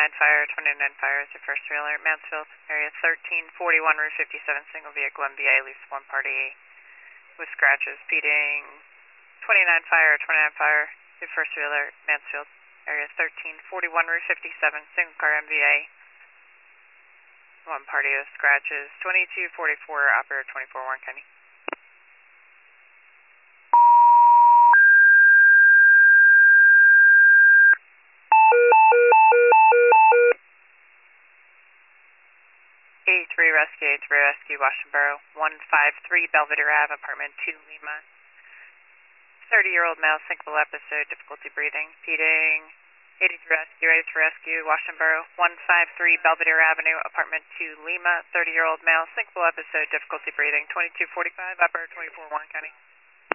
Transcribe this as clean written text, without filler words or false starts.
fire, 29 fire is your first trailer. Mansfield, area 1341, Route 57, single vehicle MVA, at least one party with scratches. Speeding, 29 fire, your first trailer. Mansfield, area 1341, Route 57, single car MVA, one party with scratches. 2244, operator 24, Warren County. A3 Rescue, Washington, 153 Belvedere Ave, apartment 2 Lima. 30-year-old male, syncopal episode, difficulty breathing. Feeding, 83 Rescue, Washington, 153 Belvedere Avenue, apartment 2 Lima. 30-year-old male, syncopal episode, difficulty breathing. 2245, operator 24, Warren County.